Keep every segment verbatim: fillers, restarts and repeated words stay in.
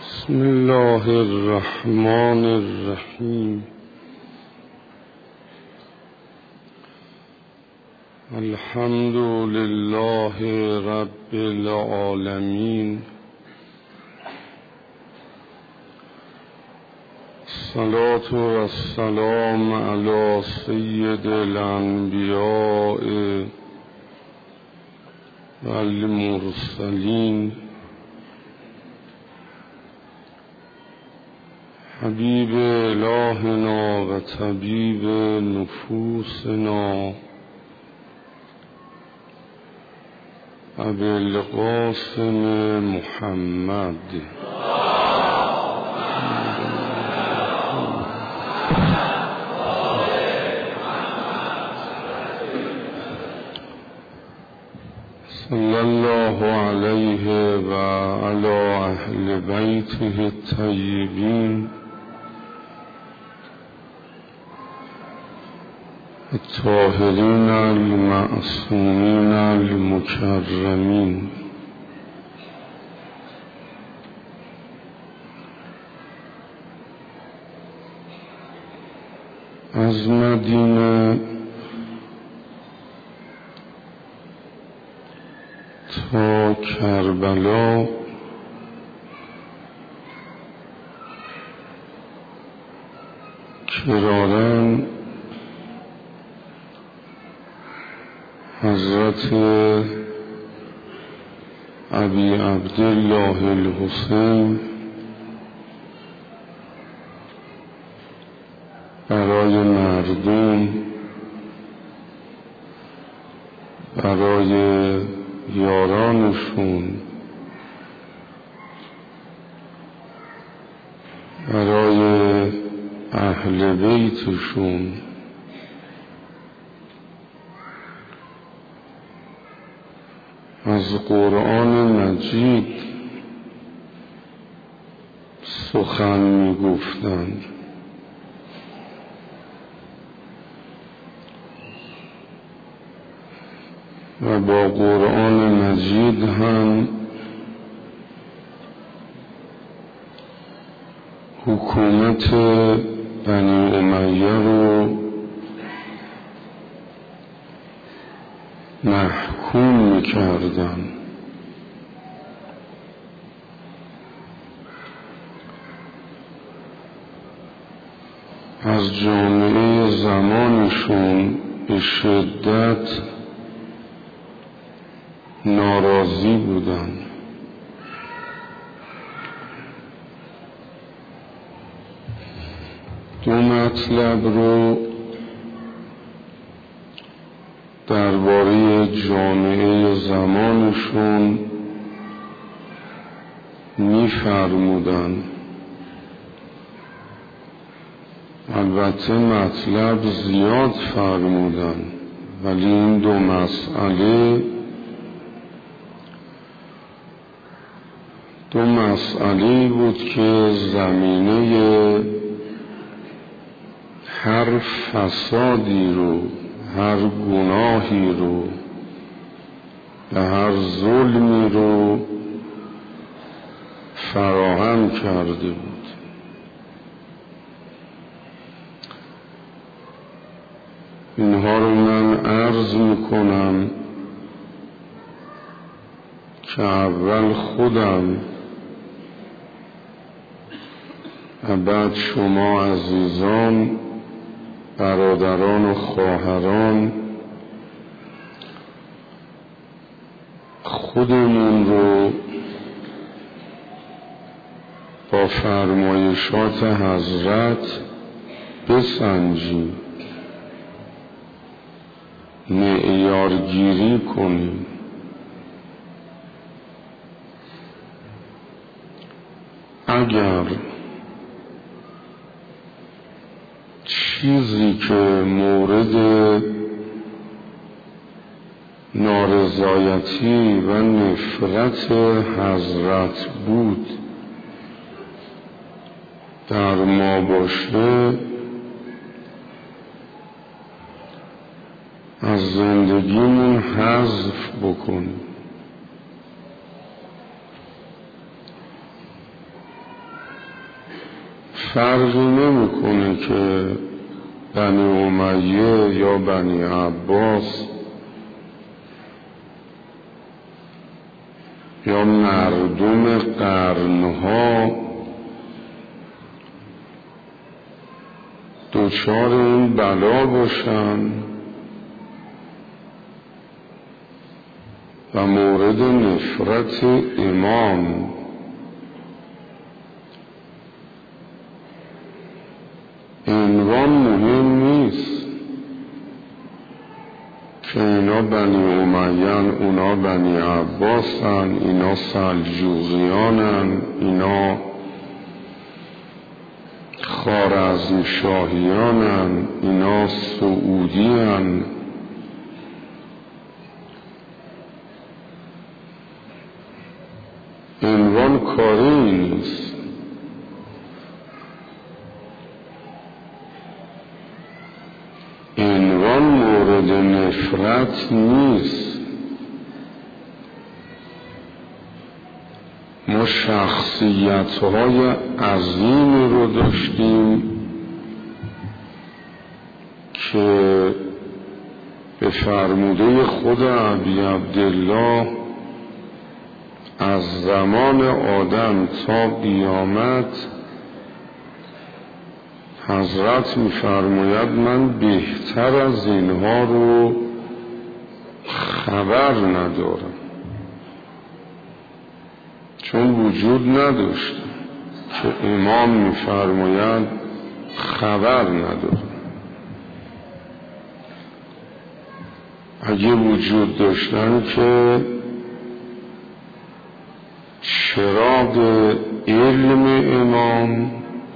بسم الله الرحمن الرحیم. الحمد لله رب العالمین. الصلاة والسلام علی سید الانبیاء والمرسلین حبیب الهنا و طبیب نفوسنا ابی القاسم محمد صلی الله علیه و علی اهل بیته الطیبین الطاهرین المعصومین المکرمین. از مدینه تا کربلا کرارن حضرت ابی عبدالله الحسین برای مردم، برای یارانشون، برای اهل بیتشون از قرآن مجید سخن می گفتند و با قرآن مجید هم حکومت بنی امیه رو محکوم می‌کردند. از جامعه زمانشون به شدت ناراضی بودند. دو مطلب رو درباره جامعه زمانشون می‌فرمودند. البته مطلب زیاد فرمودند، ولی این دو مسئله دو مسئله بود که زمینه هر فسادی رو، هر گناهی رو و هر ظلمی رو فراهم کرده بود. اینها رو من عرض میکنم که اول خودم و بعد شما عزیزان، برادران و خواهران، خودمون رو با فرمایشات حضرت بسنجیم، معیارگیری کنیم. اگر چیزی که مورد نارضایتی و نفرت حضرت بود در ما باشه، از زندگیمون حذف بکنیم. فرقی نمیکنه که بنی امیه یا بنی عباس یا مردم قرنها دچار این بلا باشن و مورد نفرت امام. عنوان مهم نیست که اینا بنی امیه‌ن، اونا بنی عباسن، اینا سلجوقیانن، اینا خوارزمشاهیانن، اینا سعودیان. عنوان کاری نیست. عنوان مورد نفرت نیست. ما شخصیت‌های عظیمی رو داشتیم که به فرموده خود ابی عبدالله از زمان آدم تا قیامت حضرت می‌فرماید من بهتر از اینها رو خبر ندارم، چون وجود نداشت که امام می‌فرماید خبر ندارم. اگه وجود داشتن که چراغ علم امام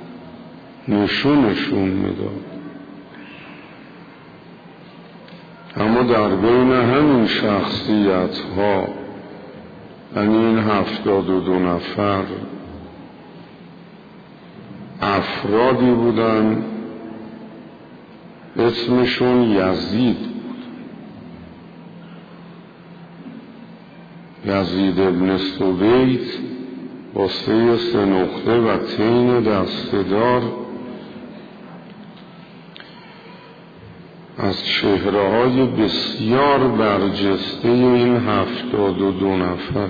نشونشون میداد. اما در بین همین شخصیت ها، یعنی این هفتاد و دو نفر، افرادی بودن اسمشون یزید بود. یزید ابن سویت با سه سه نقطه و تین دستدار از چهره های بسیار برجسته این هفتاد و دو نفر.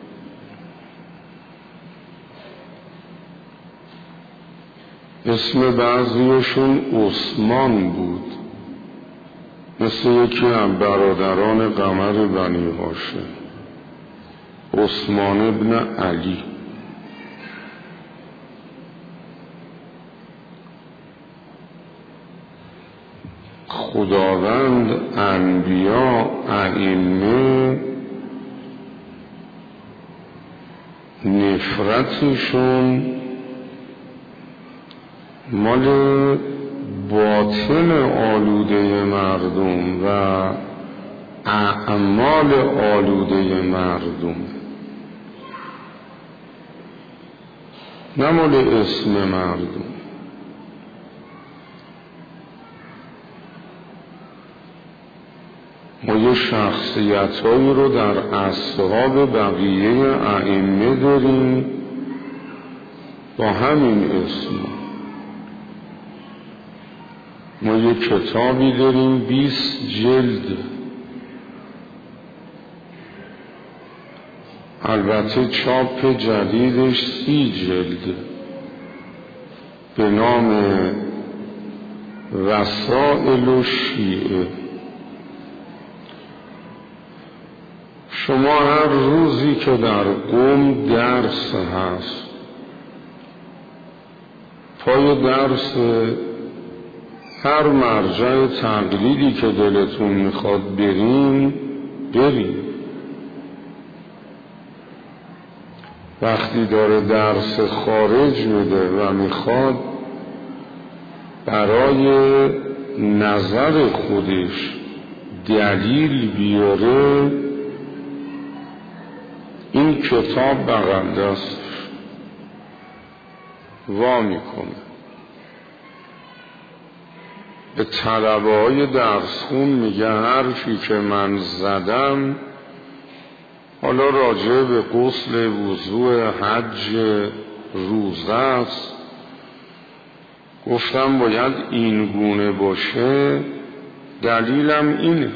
اسم بعضیشون عثمان بود، مثل یکی از برادران قمر بنی هاشم، عثمان ابن علی. خداوند انبیا ائمه نفرتشون مال باطن آلوده مردم و اعمال آلوده مردم، نه مال اسم مردم. ما یه شخصیت هایی رو در اصحاب بقیه ائمه داریم با همین اسم. ما یه کتابی داریم بیست جلد، البته چاپ جدیدش سی جلد، به نام رسائل الشیعه. شما هر روزی که در قم درس هست، پای درس هر مرجع تقلیدی که دلتون میخواد بریم بریم. وقتی داره درس خارج میده و میخواد برای نظر خودش دلیل بیاره، این کتاب بغل دستش وا میکنه. به طلبه های درس خون میگه حرفی که من زدم، حالا راجع به غسل وضوء، حج، روزه است، گفتم باید این گونه باشه، دلیلم اینه.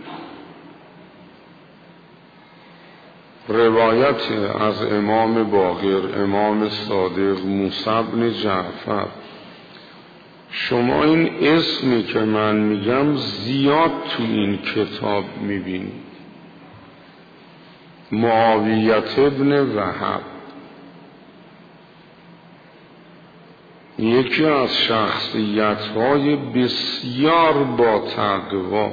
روایت از امام باقر، امام صادق، موسی بن جعفر. شما این اسمی که من میگم زیاد تو این کتاب میبینید. معاویت ابن وهب یکی از شخصیت‌های بسیار با تقوا،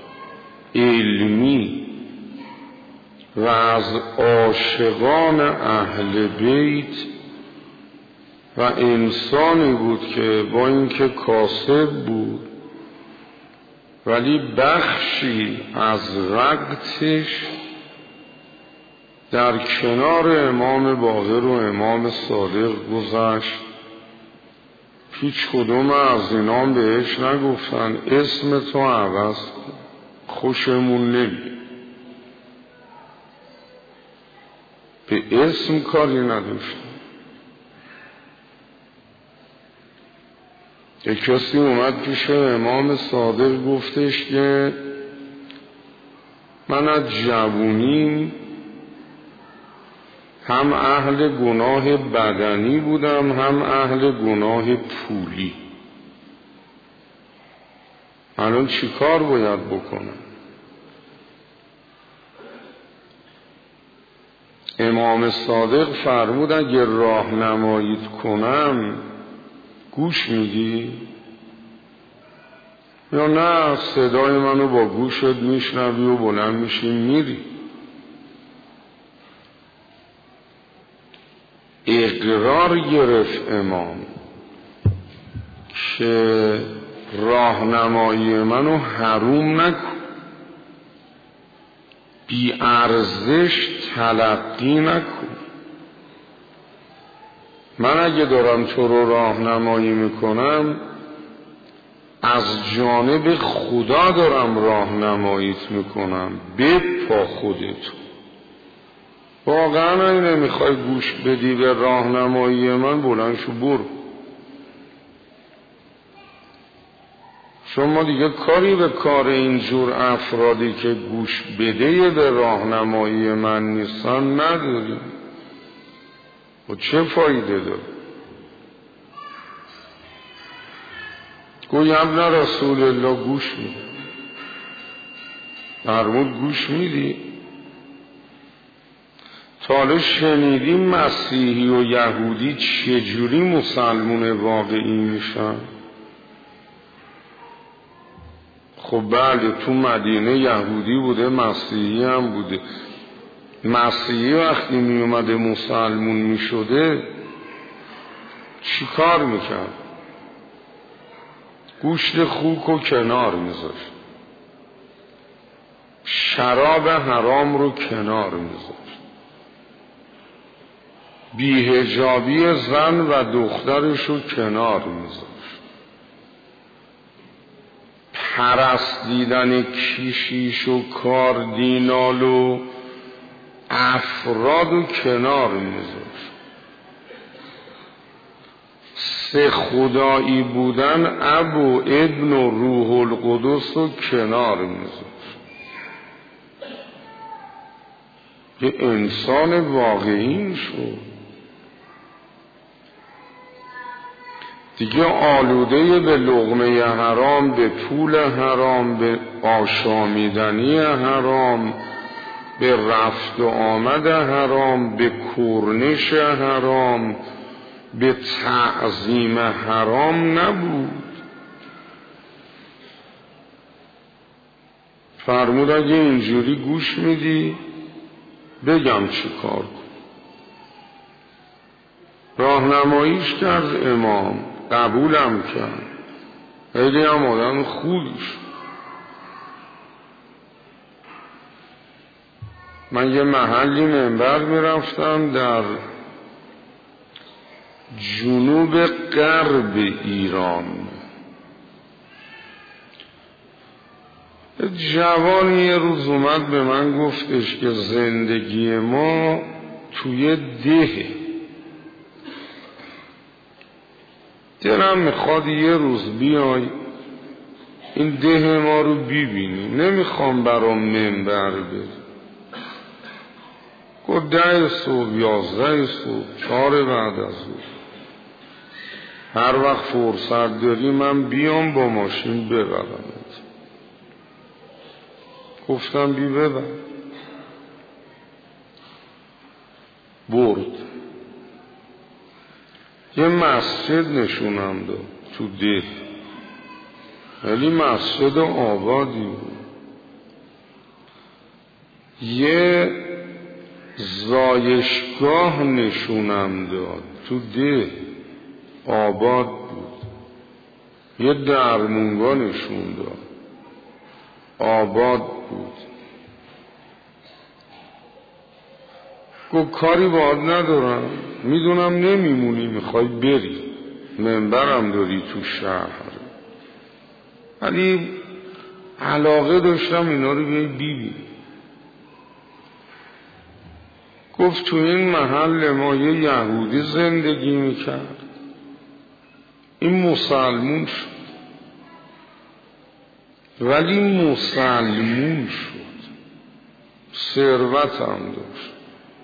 علمی و از عاشقان اهل بیت و انسانی بود که با اینکه کاسب بود ولی بخشی از وقتش در کنار امام باقر و امام صادق گذشت. هیچ کدوم از اینام بهش نگفتن اسم تو عوض کن، خوشمون نمیاد. به اسم کاری نداشتن. یک کسی اومد پیش امام صادق گفتش که من از جوونیم هم اهل گناه بدنی بودم هم اهل گناه پولی. الان چی کار باید بکنم؟ امام صادق فرمود اگه راهنماییت کنم گوش میدی؟ یا نه صدای منو با گوشت میشنوی و بلند میشی میری؟ اقرار گرفت امام که راهنمایی منو حروم نکن، بی ارزش تلقی نکن. من اگه دارم تو رو راهنمایی میکنم از جانب خدا دارم راهنماییت میکنم، بپا خودتو. واقعا اگه نمیخوای گوش بدی به راهنمایی من بلند شو برو. شما دیگه کاری به کار اینجور افرادی که گوش بده به راهنمایی من نیستن نداری. و چه فایده داره؟ گوی ابن رسول الله گوش میده. فرمود گوش میدی؟ تا شنیدی مسیحی و یهودی چجوری مسلمون واقعی میشن؟ خب بله تو مدینه یهودی بوده مسیحی هم بوده. مسیحی وقتی می اومده مسلمون می شده چی کار میکرد؟ گوشت خوک و کنار میذاشت، شراب حرام رو کنار میذاشت، بی‌حجابی زن و دخترش رو کنار میذاشت، پرستیدن کشیش و کاردینال و افراد و کنار میذاشت، سه خدایی بودن اب و ابن و روح القدس رو کنار میذاشت. یه انسان واقعی شد دیگه، آلوده به لقمه حرام، به پول حرام، به آشامیدنی حرام، به رفت و آمد حرام، به کرنش حرام، به تعظیم حرام نبود. فرمود اگه اینجوری گوش میدی بگم چی کار کن. راهنماییش کرد امام، قبولم کرد، خیلی هم آدم خوبیش. من یه محلی منبر میرفتم در جنوب غرب ایران، جوانی یه روز اومد به من گفتش که زندگی ما توی ده، دلم میخواد یه روز بیای این ده ما رو ببینی، نمیخوام برام منبر بری. گفت ده صبح، یازده صبح، چهار بعد از او، هر وقت فرصت داری من بیام با ماشین ببرمت. گفتم بی ببر. برد. یه مسجد نشونم داد تو ده، ولی مسجد آبادی بود. یه زایشگاه نشونم داد تو ده، آباد بود. یه درمونگاه نشون داد، آباد بود. گفت کاری باید ندارم، میدونم نمیمونی، میخوای بری، منبرم داری تو شهر، ولی علاقه داشتم اینا رو بیایی ببینی. گفت تو این محل ما یه یهودی زندگی میکرد، این مسلمون شد، ولی مسلمون شد، ثروت هم داشت.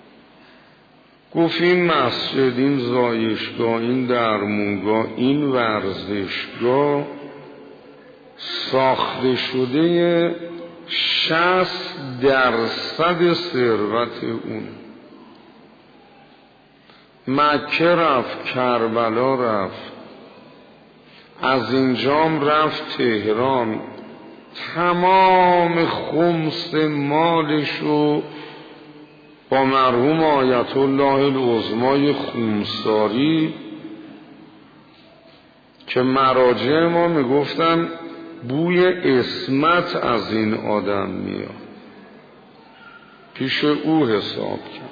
گفت این مسجد، این زایشگاه، این درمونگاه، این ورزشگاه ساخته شده شصت درصد ثروت اون. مکه رفت، کربلا رفت، از اینجام رفت تهران، تمام خمس مالشو با مرحوم آیت الله العظمای خمساری که مراجع ما میگفتن بوی عصمت از این آدم میاد، پیش او حساب کرد.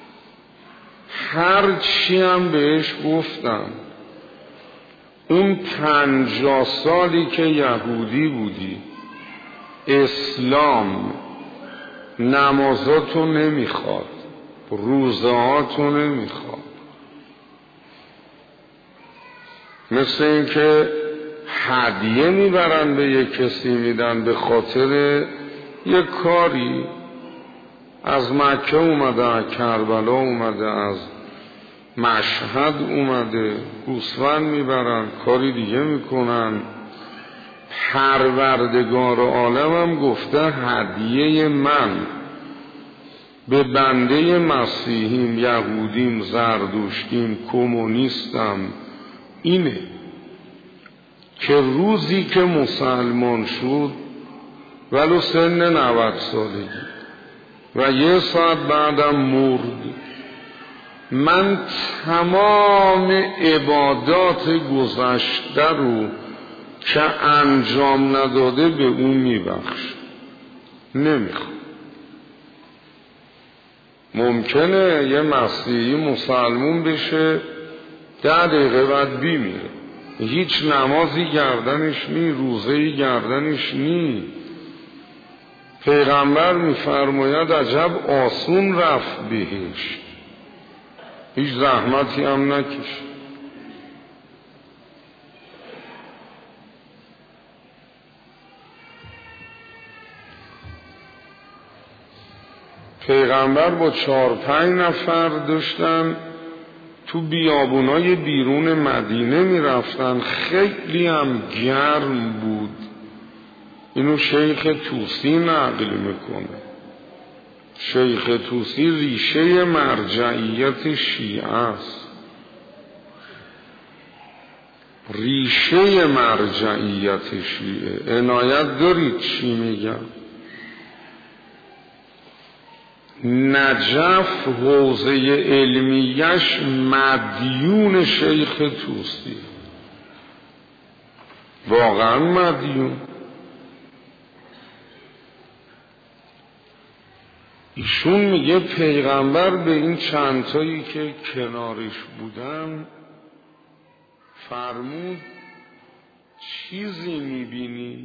هر چی هم بهش گفتم، اون پنجاه سالی که یهودی بودی، اسلام نمازاتو نمیخواد، روزهاتو نمیخواد، مثل این که هدیه میبرن به یک کسی میدن به خاطر یک کاری، از مکه اومده، از کربلا اومده، از مشهد اومده، گوسفند میبرن، کاری دیگه میکنن. پروردگار عالم هم گفته هدیه من به بنده مسیحیم، یهودیم، زردشتیم، کمونیستم اینه که روزی که مسلمان شد ولو سن نود سالگی و یه ساعت بعدم مرد، من تمام عبادات گذشته رو که انجام نداده به اون میبخش. نمیخوام. ممکنه یه مسیحی مسلمون بشه، ده دقیقه بعد بیمیره، هیچ نمازی گردنش نی، روزه‌ای گردنش نی. پیغمبر میفرماید عجب آسون رفت بهش، هیچ زحمتی هم نکش. پیغمبر با چهار پنج نفر داشتن تو بیابونای بیرون مدینه میرفتن، خیلی هم گرم بود. اینو شیخ طوسی نقل میکنه. شیخ طوسی ریشه مرجعیت شیعه است، ریشه مرجعیت شیعه. عنایت دارید چی میگم؟ نجف حوزه علمیش مدیون شیخ طوسی، واقعا مدیون. ایشون میگه پیغمبر به این چندتایی که کنارش بودن فرمود چیزی میبینی؟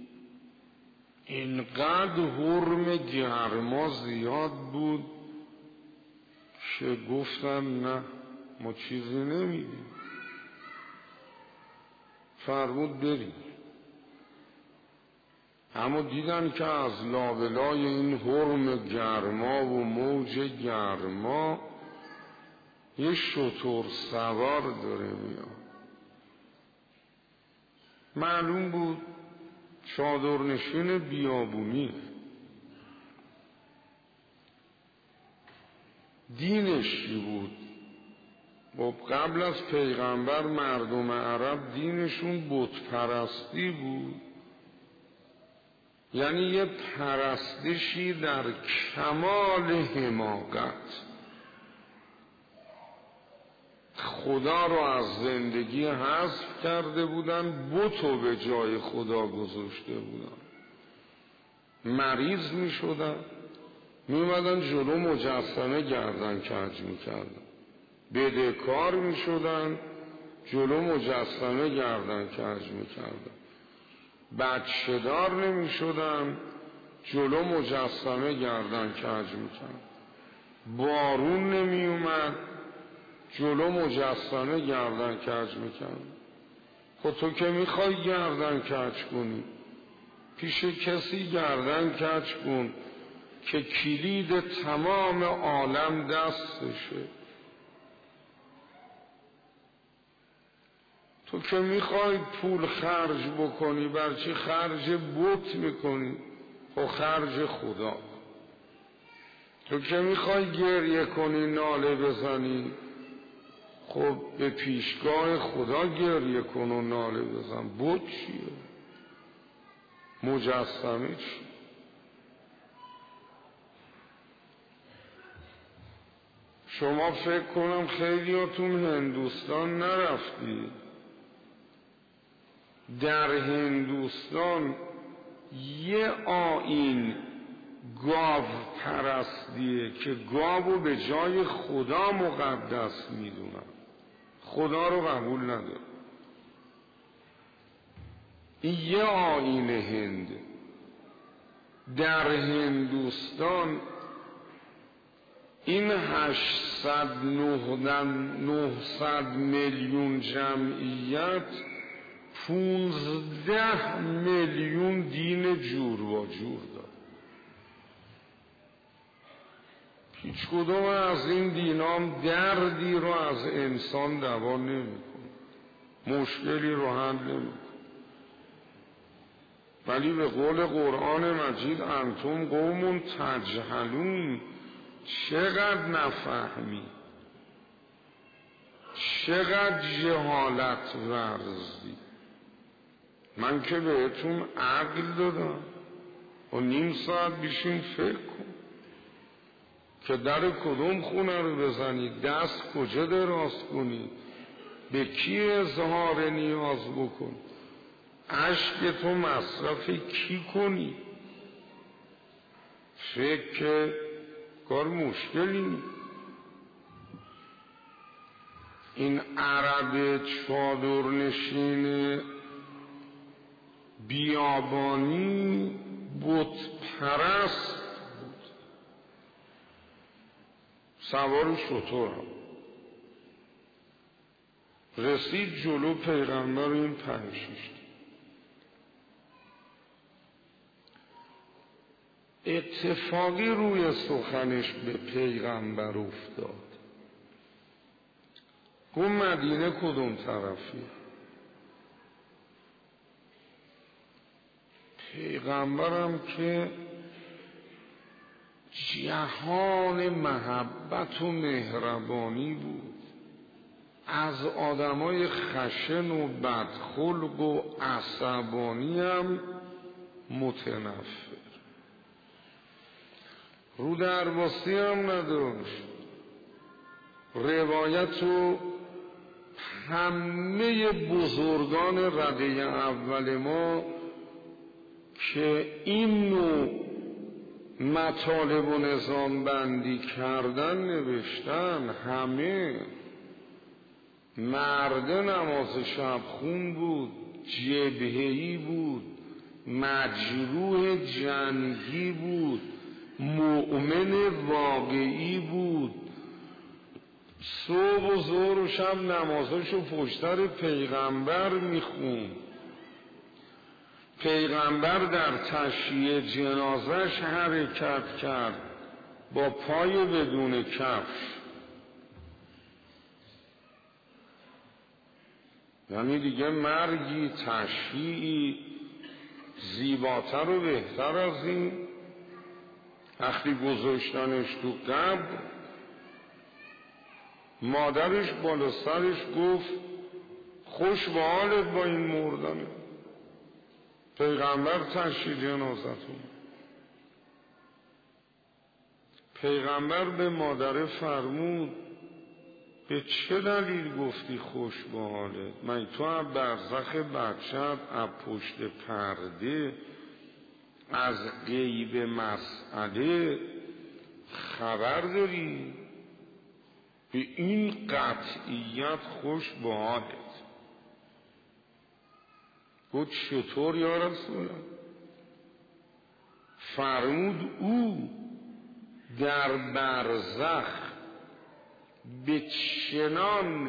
اینقدر حرم گرما زیاد بود که گفتن نه، ما چیزی نمیبینیم. فرمود بریم. اما دیدن که از لابلای این حرم گرما و موج گرما یه شتر سوار داره میاد. معلوم بود چادرنشین بیابونی. دینش چی بود؟ و قبل از پیغمبر مردم عرب دینشون بت پرستی بود، یعنی یه پرستشی در کمال حماقت. خدا رو از زندگی حذف کرده بودن، بتو به جای خدا گذاشته بودن. مریض می شدن، می اومدن جلو مجسمه گردن کج می کردن. بدهکار می شدن، جلو مجسمه گردن کج می کردن. بچه دار نمی شدن، جلو مجسمه گردن کج می کردن. بارون نمی اومد، جلو مجسمه گردن کج می کردن. خود تو که می خوای گردن کج کنی، پیش کسی گردن کج کن که کلید تمام عالم دستشه. تو که میخوای پول خرج بکنی، برچی خرج بت میکنی؟ خب خرج خدا. تو که میخوای گریه کنی، ناله بزنی، خب به پیشگاه خدا گریه کن و ناله بزن. بت چیه؟ مجسمه چیه؟ شما فکر کنم خیلیاتون هندوستان نرفتی. در هندوستان یه آیین گاو پرستیه که گاوو به جای خدا مقدس میدونن، خدا رو قبول نداره. این یه آیین هند. در هندوستان این هشتصد نهصد میلیون جمعیت پونزده میلیون دین جور و جور داره. هیچ کدوم از این دینام دردی رو از انسان دوا نمی‌کنه، مشکلی رو حل نمی‌کنه. ولی به قول قرآن مجید انتم قوم تجهلون، چقدر نفهمی، چقدر جهالت ورزی. من که بهتون عقل دادم و نیم ساعت بیشین فکر کن که در کدوم خونه رو بزنی، دست کجا دراز کنی، به کی اظهار نیاز بکن، عشق تو مصرف کی کنی. فکر که کار مشکلی. این عرب چادرنشین بیابانی بت پرست بود، سوار شتر هم رسید جلو پیغمبر. این پنج شش اتفاقی روی سخنش به پیغمبر افتاد. گفت مدینه کدوم طرفی؟ پیغمبرم که جهان محبت و مهربانی بود، از آدمای خشن و بدخلق و عصبانی هم متنفر، رو درباستی هم نداشت. روایت و همه بزرگان رده اول ما که این نوع مطالب و نظام بندی کردن نوشتن. همه مرد نماز شب خون بود، جبهه‌ای بود، مجروح جنگی بود، مؤمن واقعی بود، صبح و ظهر و شب نمازاشو پشتر پیغمبر میخون. پیغمبر در تشییع جنازش حرکت کرد با پای بدون کفش. یعنی دیگه مرگی تشییعی زیباتر و بهتر از این؟ وقتی گذاشتنش تو قبر مادرش بالا سرش گفت خوش به حالت با این مردنه. پیغمبر تشییع جنازتون. پیغمبر به مادر فرمود به چه دلیل گفتی خوش به حالت؟ من تو از برزخ بچت از پشت پرده از غیب مسئله خبر داری؟ به این قطعیت خوش به حالت. گفت چطور یا رسول الله؟ فرمود او در برزخ به چنان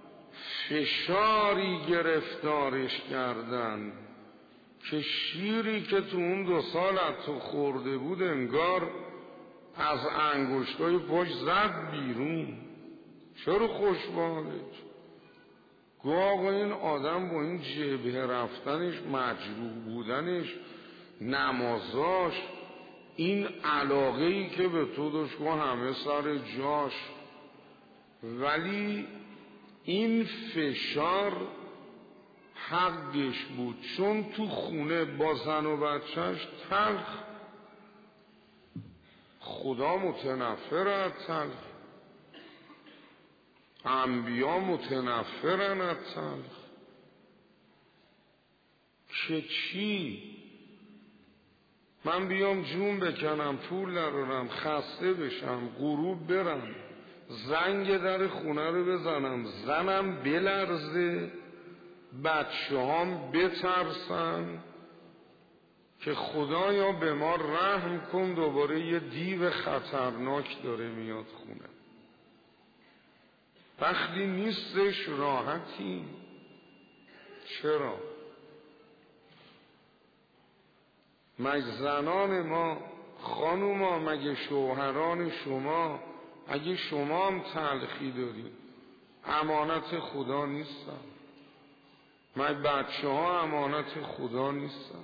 فشاری گرفتارش کردن که شیری که تو اون دو سال از تو خورده بود انگار از انگشتای پشت زد بیرون. چرا خوش به حالت؟ گو آقا این آدم با این جبهه رفتنش، مجروح بودنش، نمازاش، این علاقه‌ای که به تو داشت گو همه سر جاش، ولی این فشار حقش بود چون تو خونه با زن و بچهش تلخ. خدا متنفر از تلخ، انبیا متنفرن از تلخ. که چی؟ من بیام جون بکنم، پول نرارم، خسته بشم، غروب برم، زنگ در خونه رو بزنم، زنم بلرزه، بچه هم بترسن که خدایا به ما رحم کن، دوباره یه دیو خطرناک داره میاد خونه. وقتی نیستش راحتی. چرا؟ مگه زنان ما، خانوما، مگه شوهران شما، اگه شما هم تلخی دارید امانت خدا نیستن؟ مگه بچه ها امانت خدا نیستن؟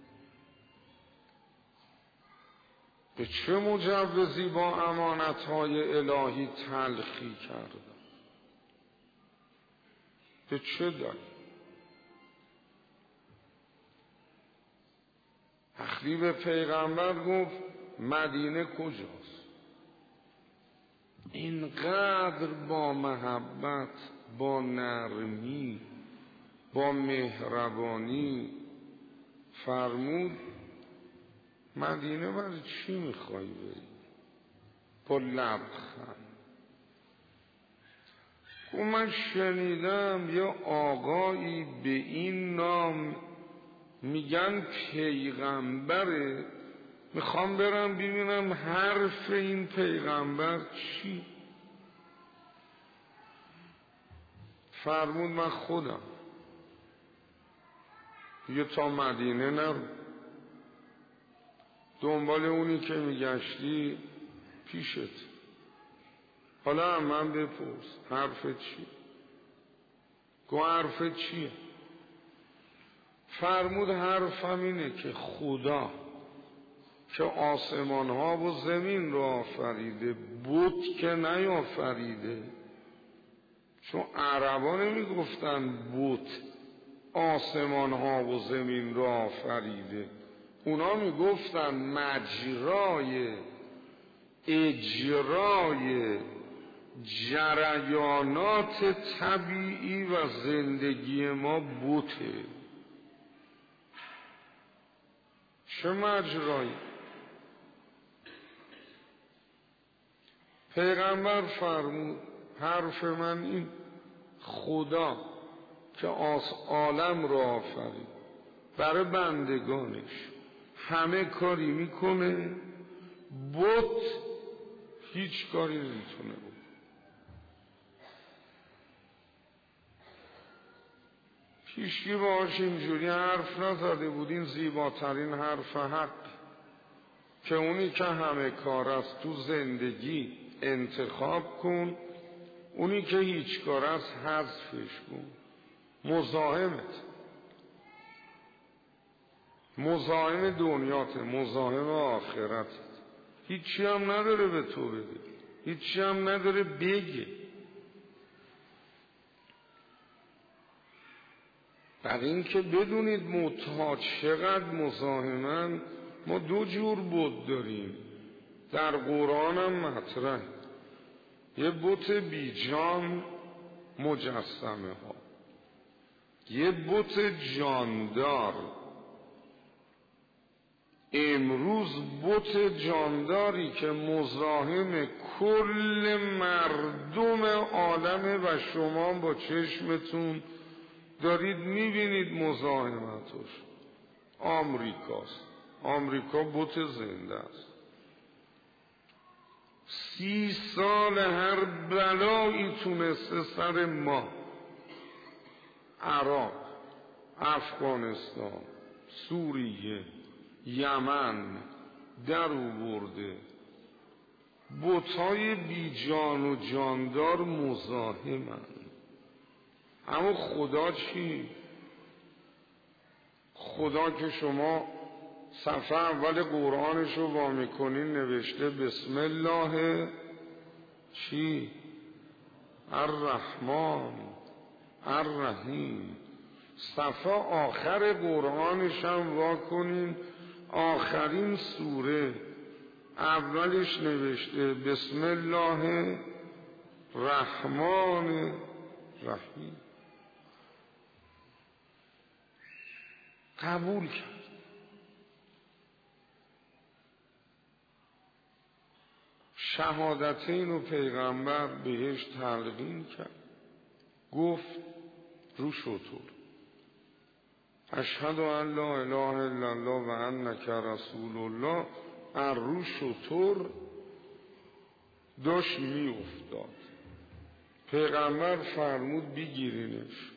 به چه مجوزی با امانت های الهی تلخی کردن؟ به چه دلیل؟ وقتی به پیغمبر گفت مدینه کجاست، اینقدر با محبت، با نرمی، با مهربانی فرمود مدینه برای چی میخوای بری؟ با لبخند و من شنیدم یه آقایی به این نام میگن پیغمبره، میخوام برم ببینم حرف این پیغمبر چی. فرمود من خودم. یه تا مدینه نرو، دنبال اونی که میگشتی پیشت. حالا هم من بپرس حرفت چی؟ گو حرفت چیه؟ فرمود حرفم اینه که خدا که آسمان ها و زمین را آفریده، بت که نیافریده. چون عربا نمی گفتن بت آسمان ها و زمین را آفریده، اونا می گفتن مجرای اجرای جریانات طبیعی و زندگی ما بوته. چه مجرایی؟ پیغمبر فرمود حرف من این خدا که آس عالم را آفرید برای بندگانش همه کاری میکنه، بت هیچ کاری نمیتونه بود. هیچکی باهاش اینجوری حرف نزده بود. این زیباترین حرف حق که اونی که همه کار است تو زندگی انتخاب کن، اونی که هیچ کار است حذفش کن. مزاحمت، مزاحم دنیات، مزاحم آخرت. هیچی هم نداره به تو بده، هیچی هم نداره بگه. بعد این که بدونید متها چقدر مزاحمن. ما دو جور بت داریم، در قرآن هم مطرح. یه بت بیجان مجسمه ها، یه بت جاندار. امروز بت جانداری که مزاحم کل مردم عالمه و شما با چشمتون دارید میبینید مزاحمتش. آمریکاست. آمریکا بت زنده است. سی سال هر بلایی تونسته سر ما، عراق، افغانستان، سوریه، یمن در آورده. بت‌های بی جان و جاندار مزاحمن. اما خدا چی؟ خدا که شما صفحه اول قرآنش رو وا میکنین نوشته بسم الله چی؟ الرحمن الرحیم. صفحه آخر قرآنش هم وا کنین، آخرین سوره اولش نوشته بسم الله الرحمن الرحیم. قبول کرد. شهادتین و پیغمبر بهش تلقین کرد، گفت رو شطور اشهد ان لا اله الا الله و انک رسول الله. ار رو شطور داشت می افتاد. پیغمبر فرمود بگیرینش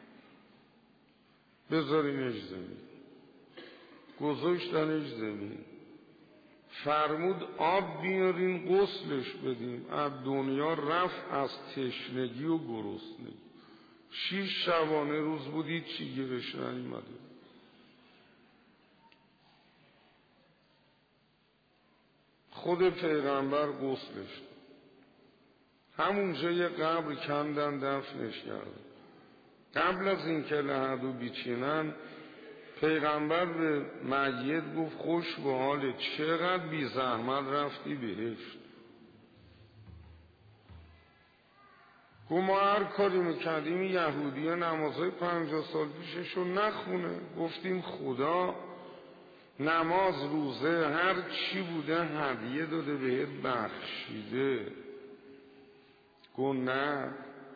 بذارینش زمین. گذاشتنش زمین. فرمود آب بیارین غسلش بدیم. از دنیا رفت از تشنگی و گرسنگی. شیش شبانه روز بودید چی گیرش نیامده. خود پیغمبر غسلش همونجا یه قبر کندن دفنش کردن. قبل از این که لحدو بیچینن پیغمبر به میت گفت خوش به حالت، چقدر بی زحمت رفتی بهشت. گفت ما هر کاری میکردیم یهودی ها نمازهای پنجاه سال پیششو نخونه. گفتیم خدا نماز روزه هر چی بوده هدیه داده بهت بخشیده. گفت نه،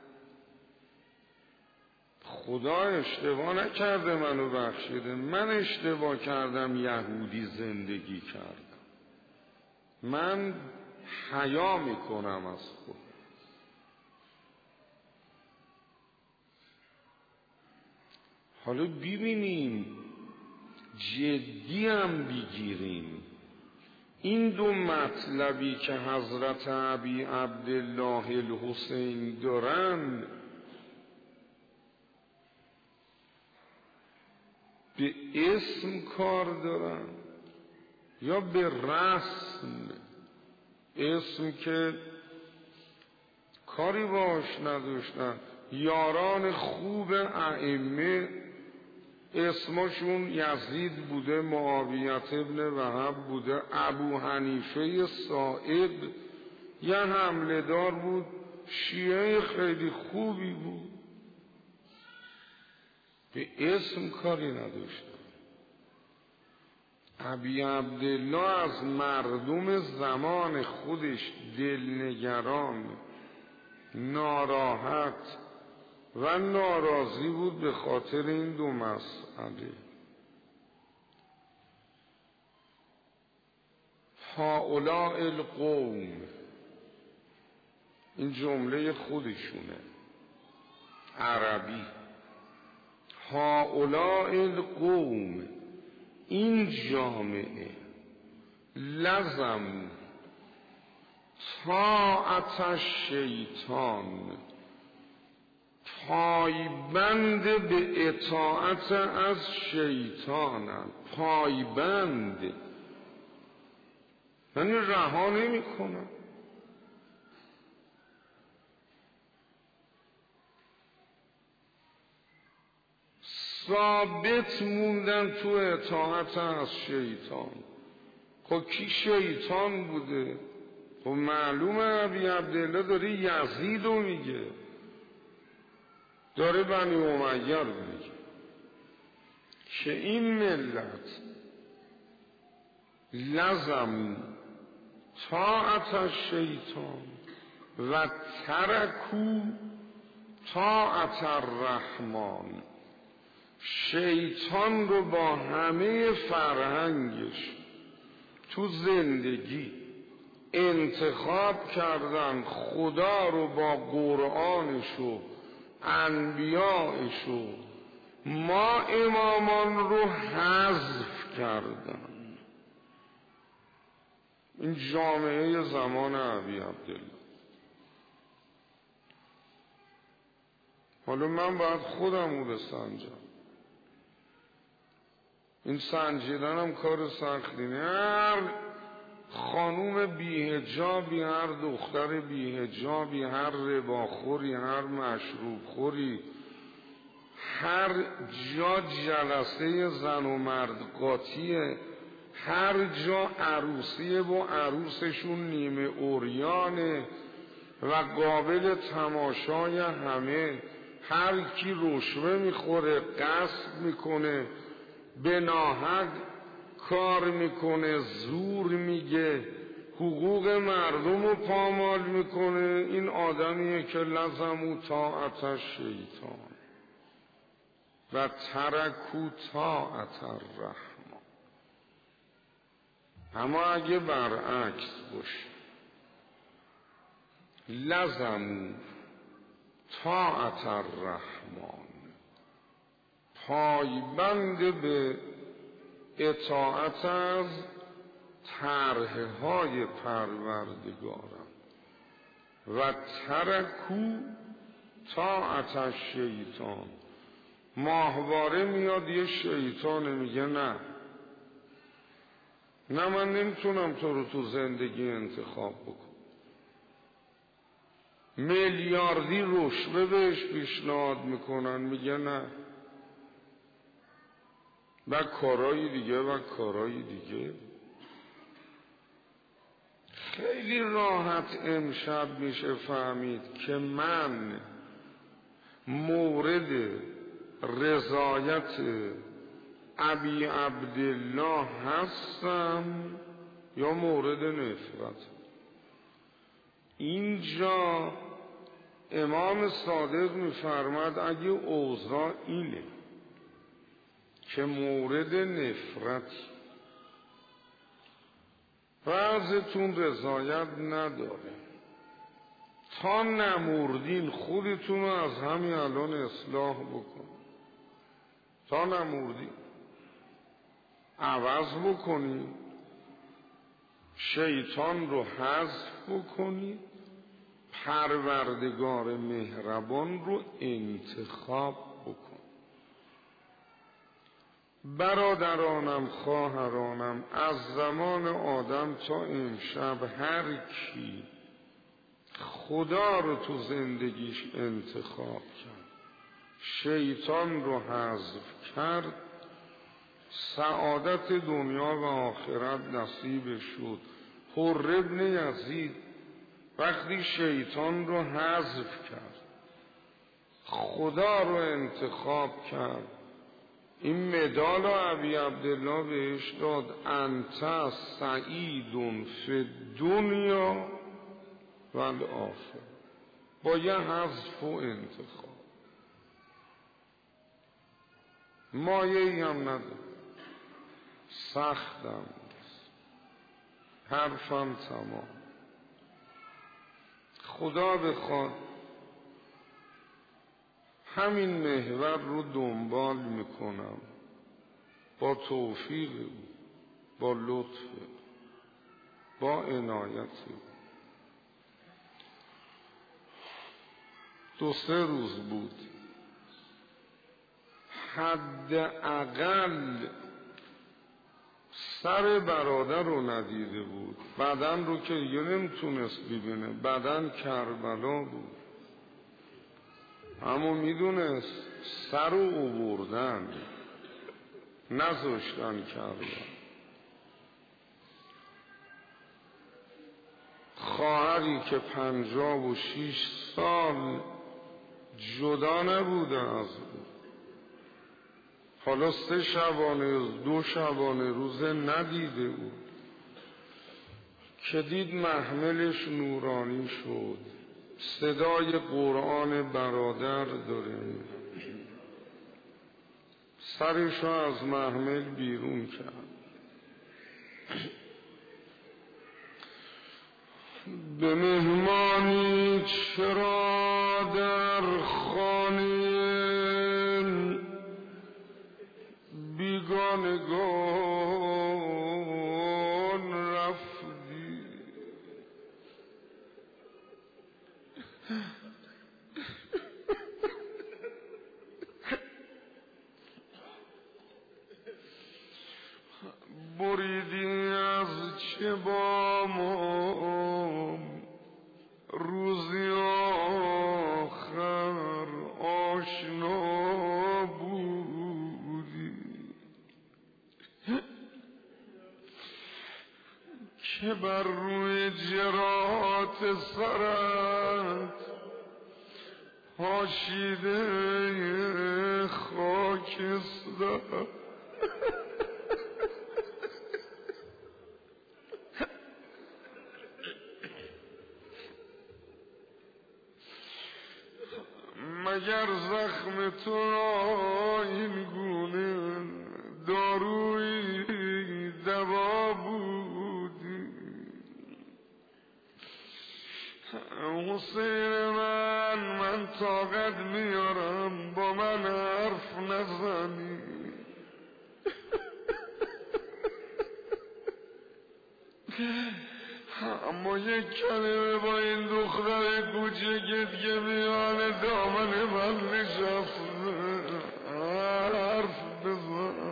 خدا اشتباه نکرده منو بخشیده، من اشتباه کردم یهودی زندگی کردم. من حیا میکنم از خود. حالا ببینیم جدی هم بگیریم این دو مطلبی که حضرت ابی عبدالله الحسین دارن به اسم کار دارن یا به رسم. اسم که کاری باش نداشتن. یاران خوب ائمه اسمشون یزید بوده، معاویت ابن وهب بوده، ابو حنیفه صائب یه حمله دار بود، شیعه خیلی خوبی بود، به اسم کاری نداشتن. ابی عبدالله از مردم زمان خودش دلنگران، ناراحت و ناراضی بود به خاطر این دو مسئله. هؤلاء القوم، این جمله خودشونه عربی، هؤلاء القوم، این جامعه، لزم طاعت الشیطان، پایبند به اطاعت از شیطانند، پایبند، یعنی رها نمی کنن. ثابت موندن تو اطاعت از شیطان. خب کی شیطان بوده؟ خب معلومه ابی عبدالله داره یزید رو میگه، داره بنی امیه رو میگه که این ملت لزم طاعت الشیطان و ترکو طاعت الرحمن، شیطان رو با همه فرهنگش تو زندگی انتخاب کردن، خدا رو با قرآنش و انبیاءش و ما امامان رو حذف کردن. این جامعه زمان ابی عبدالله. حالا من باید خودم رو بسنجم. این سنجیدن هم کار سختی نه. هر خانوم بی‌حجابی، هر دختر بی‌حجابی، هر رباخوری، هر مشروب خوری، هر جا جلسه زن و مرد قاطیه، هر جا عروسیه و عروسشون نیمه اوریانه و قابل تماشای همه، هر کی رشوه میخوره، غصب میکنه، به ناحق کار میکنه، زور میگه، حقوق مردم رو پامال میکنه، این آدمیه که لزمو طاعت الشیطان و ترکو طاعت الرحمن. اما اگه برعکس باشه، لزمو طاعت الرحمن، پایبند به اطاعت از طرح های پروردگارم و ترکو طاعت الشیطان. ماهواره میاد یه شیطان میگه نه نه من نمیتونم تو رو تو زندگی انتخاب بکن. میلیاردی رشوه بهش پیشنهاد میکنن، میگه نه. و کارهای دیگه و کارهای دیگه. خیلی راحت امشب میشه فهمید که من مورد رضایت ابی عبدالله هستم یا مورد نفرت. اینجا امام صادق میفرماد اگه اوضاع اینه که مورد نفرتی، بعضتون رضایت نداره، تا نمردین خودتون رو از همین الان اصلاح بکن. تا نمردین عوض بکنید، شیطان رو حذف بکنید، پروردگار مهربان رو انتخاب بکن. برادرانم، خواهرانم، از زمان آدم تا امشب هر کی خدا رو تو زندگیش انتخاب کرد، شیطان رو حذف کرد، سعادت دنیا و آخرت نصیب شد. حر ابن یزید وقتی شیطان رو حذف کرد، خدا رو انتخاب کرد، این مدال رو ابی عبدالله بهش داد، انت سعید فی دنیا و الاخره، با یه حذف و انتخاب. مایه‌ای هم نداره، سختم نیست، حرفم تمام. خدا بخواد همین محور رو دنبال میکنم با توفیق او، با لطف، با عنایت او. دو سه روز بود، حداقل سر برادر رو ندیده بود، بدن رو که دیگه نمیتونست ببینه، بدن کربلا بود، اما میدونست سر رو آوردن، نذاشتن کربلا. خواهری که پنجاه و شیش سال جدا نبوده از او، حالا سه شبانه دو شبانه روزه ندیده او، که دید محملش نورانی شد، صدای قرآن برادر داره، سرشو از محمل بیرون کرد، به مهمانی چرا در خانه بیگانگان رفتی؟ بریدی از چه بامم روزی آخر آشنا بودی، که بر روی جراحات سرت پاشیده خاکستر. مگر زخم تو را این گونه داروی دوا بودی؟ حسین من من طاقت میارم با من حرف نزنی. اما یک کلمه با این دختر کوچکت که میان دامن من نشسته حرف بزن،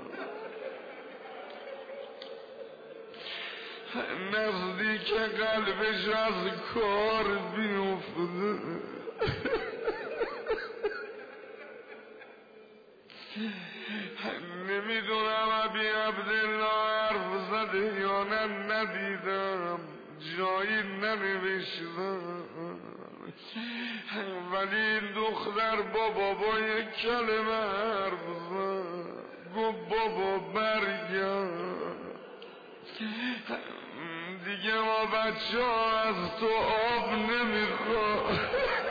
نزدیک قلبش از کار بیفته. نمیدونم ابی عبدالله حرف زده یا نه، ندیدم، جایی ننوشتم، ولی این دختر با بابا یک کلمه حرف زد، گفت بابا برگرد دیگه، ما بچه ها از تو آب نمیخواد.